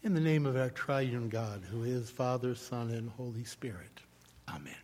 In the name of our triune God, who is Father, Son, and Holy Spirit. Amen.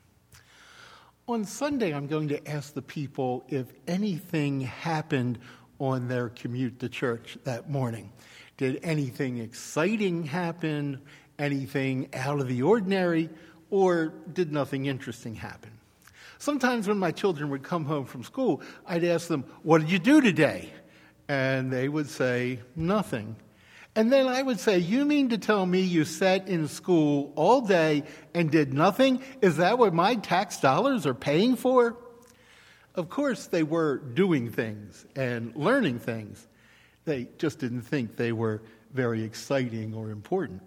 On Sunday, I'm going to ask the people if anything happened on their commute to church that morning. Did anything exciting happen, anything out of the ordinary, or did nothing interesting happen? Sometimes when my children would come home from school, I'd ask them, "What did you do today?" And they would say, "Nothing." And then I would say, "You mean to tell me you sat in school all day and did nothing? Is that what my tax dollars are paying for?" Of course, they were doing things and learning things. They just didn't think they were very exciting or important.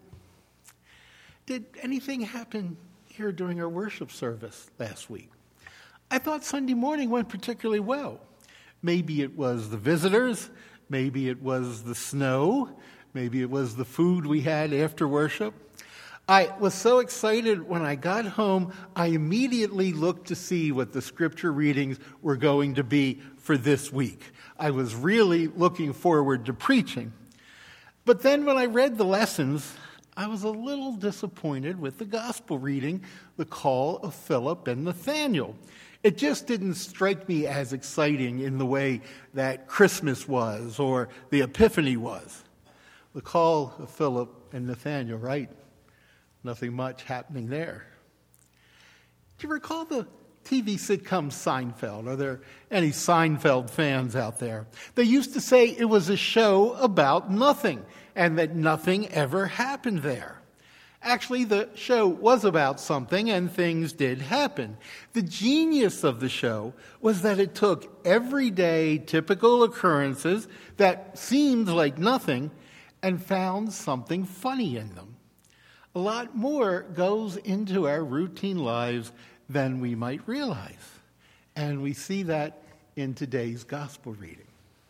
Did anything happen here during our worship service last week? I thought Sunday morning went particularly well. Maybe it was the visitors, maybe it was the snow, maybe it was the food we had after worship. I was so excited when I got home, I immediately looked to see what the scripture readings were going to be for this week. I was really looking forward to preaching. But then when I read the lessons, I was a little disappointed with the gospel reading, the call of Philip and Nathanael. It just didn't strike me as exciting in the way that Christmas was or the Epiphany was. The call of Philip and Nathanael, right? Nothing much happening there. Do you recall the TV sitcom Seinfeld? Are there any Seinfeld fans out there? They used to say it was a show about nothing and that nothing ever happened there. Actually, the show was about something and things did happen. The genius of the show was that it took everyday, typical occurrences that seemed like nothing and found something funny in them. A lot more goes into our routine lives than we might realize. And we see that in today's gospel reading.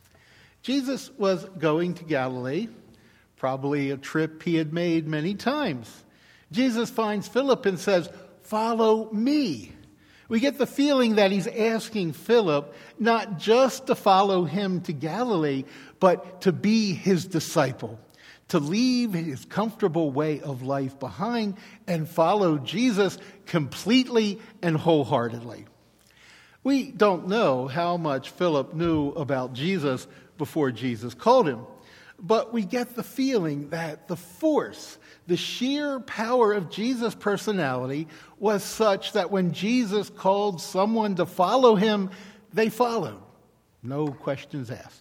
Jesus was going to Galilee, probably a trip he had made many times. Jesus finds Philip and says, "Follow me." We get the feeling that he's asking Philip not just to follow him to Galilee, but to be his disciple, to leave his comfortable way of life behind and follow Jesus completely and wholeheartedly. We don't know how much Philip knew about Jesus before Jesus called him, but we get the feeling that the force, the sheer power of Jesus' personality was such that when Jesus called someone to follow him, they followed. No questions asked.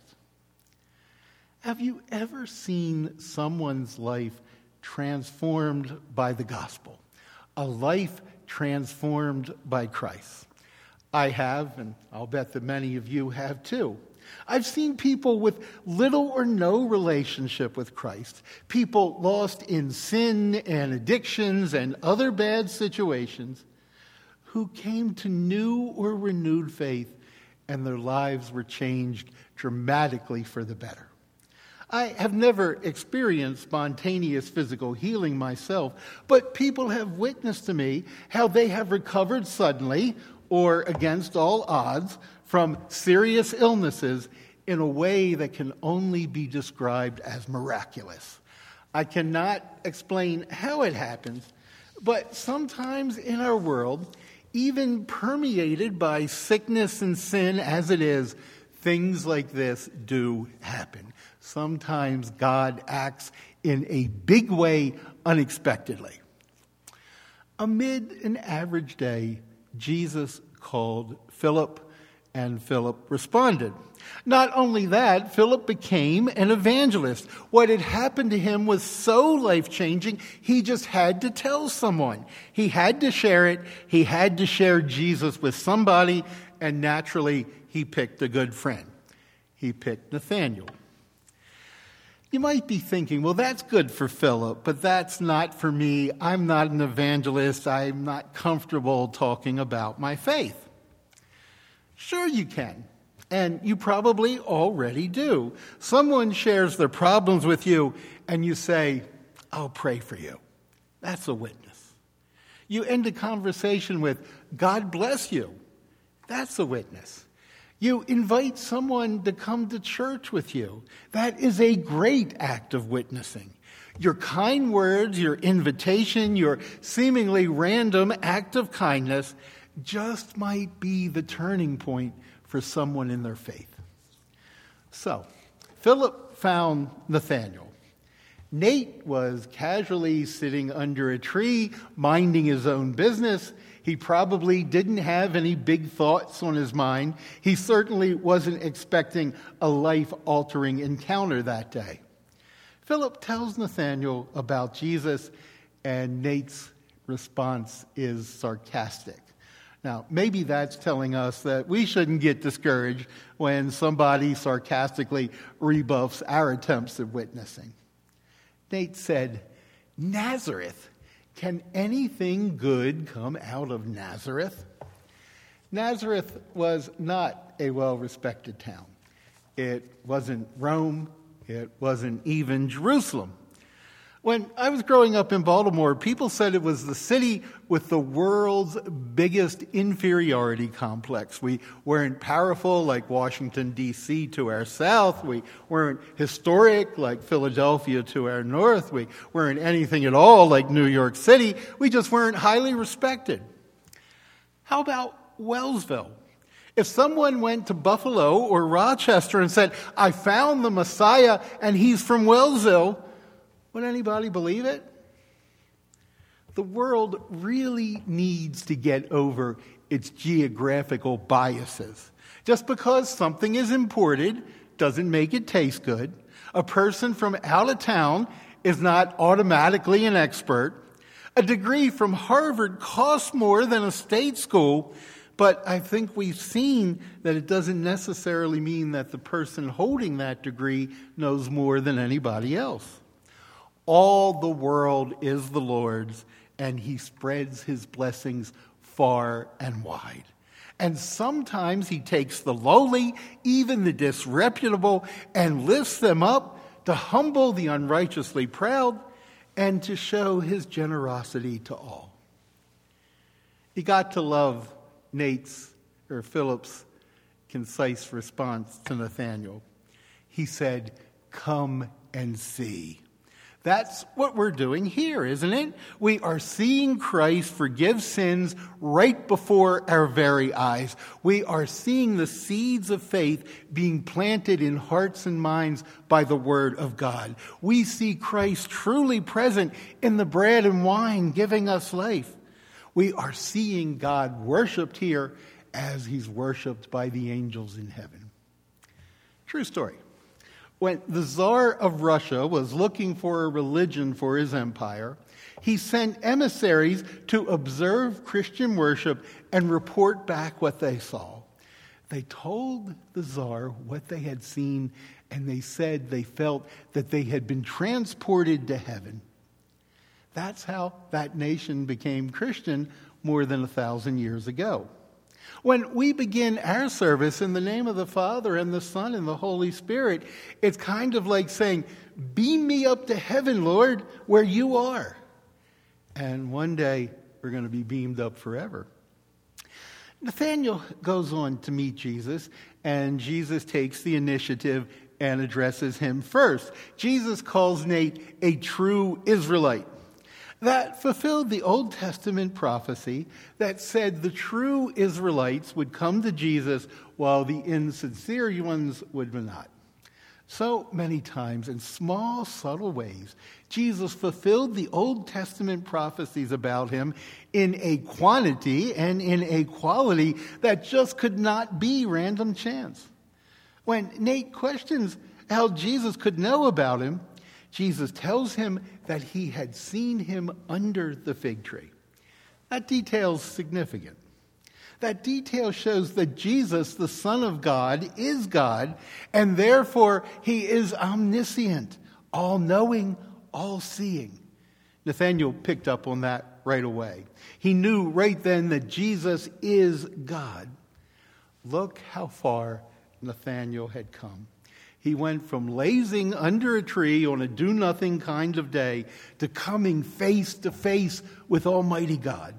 Have you ever seen someone's life transformed by the gospel? A life transformed by Christ? I have, and I'll bet that many of you have too. I've seen people with little or no relationship with Christ, people lost in sin and addictions and other bad situations, who came to new or renewed faith and their lives were changed dramatically for the better. I have never experienced spontaneous physical healing myself, but people have witnessed to me how they have recovered suddenly or against all odds from serious illnesses in a way that can only be described as miraculous. I cannot explain how it happens, but sometimes in our world, even permeated by sickness and sin as it is, things like this do happen. Sometimes God acts in a big way unexpectedly. Amid an average day, Jesus called Philip, and Philip responded. Not only that, Philip became an evangelist. What had happened to him was so life-changing, he just had to tell someone. He had to share it. He had to share Jesus with somebody, and naturally, he picked a good friend. He picked Nathanael. You might be thinking, well, that's good for Philip, but that's not for me. I'm not an evangelist. I'm not comfortable talking about my faith. Sure you can, and you probably already do. Someone shares their problems with you, and you say, "I'll pray for you." That's a witness. You end a conversation with, "God bless you." That's a witness. You invite someone to come to church with you. That is a great act of witnessing. Your kind words, your invitation, your seemingly random act of kindness just might be the turning point for someone in their faith. So, Philip found Nathanael. Nate was casually sitting under a tree, minding his own business. He probably didn't have any big thoughts on his mind. He certainly wasn't expecting a life-altering encounter that day. Philip tells Nathanael about Jesus, and Nate's response is sarcastic. Now, maybe that's telling us that we shouldn't get discouraged when somebody sarcastically rebuffs our attempts at witnessing. Nate said, "Nazareth? Can anything good come out of Nazareth?" Nazareth was not a well-respected town. It wasn't Rome. It wasn't even Jerusalem. When I was growing up in Baltimore, people said it was the city with the world's biggest inferiority complex. We weren't powerful like Washington, D.C. to our south. We weren't historic like Philadelphia to our north. We weren't anything at all like New York City. We just weren't highly respected. How about Wellsville? If someone went to Buffalo or Rochester and said, "I found the Messiah and he's from Wellsville," would anybody believe it? The world really needs to get over its geographical biases. Just because something is imported doesn't make it taste good. A person from out of town is not automatically an expert. A degree from Harvard costs more than a state school, but I think we've seen that it doesn't necessarily mean that the person holding that degree knows more than anybody else. All the world is the Lord's, and he spreads his blessings far and wide. And sometimes he takes the lowly, even the disreputable, and lifts them up to humble the unrighteously proud and to show his generosity to all. You got to love Philip's concise response to Nathanael. He said, "Come and see." That's what we're doing here, isn't it? We are seeing Christ forgive sins right before our very eyes. We are seeing the seeds of faith being planted in hearts and minds by the Word of God. We see Christ truly present in the bread and wine, giving us life. We are seeing God worshiped here as he's worshiped by the angels in heaven. True story. When the Tsar of Russia was looking for a religion for his empire, he sent emissaries to observe Christian worship and report back what they saw. They told the Tsar what they had seen, and they said they felt that they had been transported to heaven. That's how that nation became Christian more than 1,000 years ago. When we begin our service in the name of the Father and the Son and the Holy Spirit, it's kind of like saying, "Beam me up to heaven, Lord, where you are." And one day, we're going to be beamed up forever. Nathanael goes on to meet Jesus, and Jesus takes the initiative and addresses him first. Jesus calls Nate a true Israelite. That fulfilled the Old Testament prophecy that said the true Israelites would come to Jesus while the insincere ones would not. So many times, in small, subtle ways, Jesus fulfilled the Old Testament prophecies about him in a quantity and in a quality that just could not be random chance. When Nate questions how Jesus could know about him, Jesus tells him that he had seen him under the fig tree. That detail's significant. That detail shows that Jesus, the Son of God, is God, and therefore he is omniscient, all-knowing, all-seeing. Nathanael picked up on that right away. He knew right then that Jesus is God. Look how far Nathanael had come. He went from lazing under a tree on a do-nothing kind of day to coming face to face with Almighty God.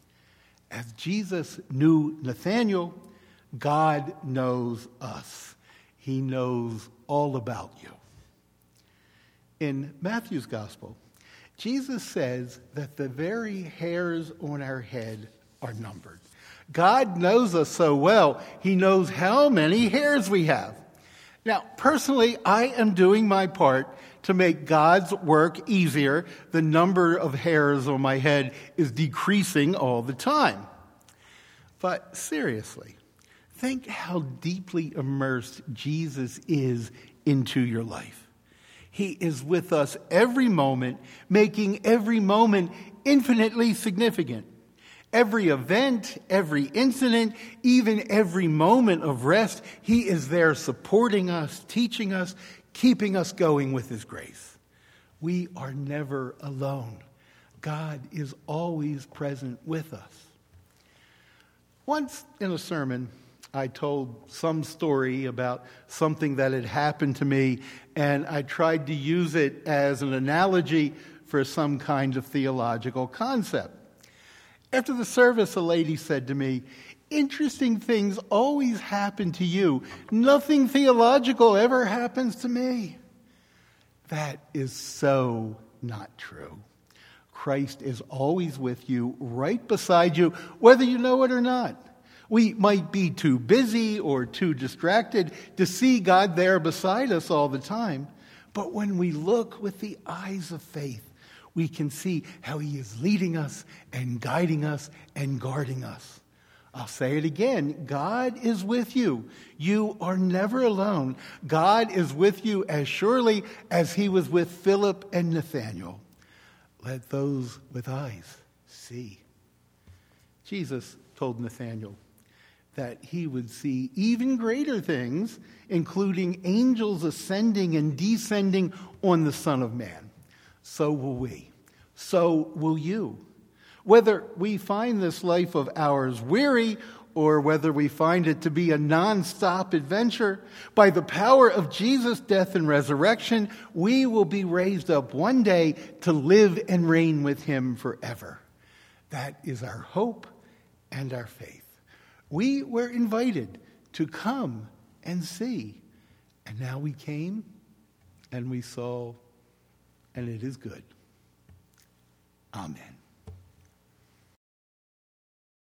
As Jesus knew Nathanael, God knows us. He knows all about you. In Matthew's gospel, Jesus says that the very hairs on our head are numbered. God knows us so well, he knows how many hairs we have. Now, personally, I am doing my part to make God's work easier. The number of hairs on my head is decreasing all the time. But seriously, think how deeply immersed Jesus is into your life. He is with us every moment, making every moment infinitely significant. Every event, every incident, even every moment of rest, he is there supporting us, teaching us, keeping us going with his grace. We are never alone. God is always present with us. Once in a sermon, I told some story about something that had happened to me, and I tried to use it as an analogy for some kind of theological concept. After the service, a lady said to me, "Interesting things always happen to you. Nothing theological ever happens to me." That is so not true. Christ is always with you, right beside you, whether you know it or not. We might be too busy or too distracted to see God there beside us all the time. But when we look with the eyes of faith, we can see how he is leading us and guiding us and guarding us. I'll say it again. God is with you. You are never alone. God is with you as surely as he was with Philip and Nathanael. Let those with eyes see. Jesus told Nathanael that he would see even greater things, including angels ascending and descending on the Son of Man. So will we. So will you. Whether we find this life of ours weary or whether we find it to be a non-stop adventure, by the power of Jesus' death and resurrection, we will be raised up one day to live and reign with him forever. That is our hope and our faith. We were invited to come and see. And now we came and we saw, and it is good. Amen.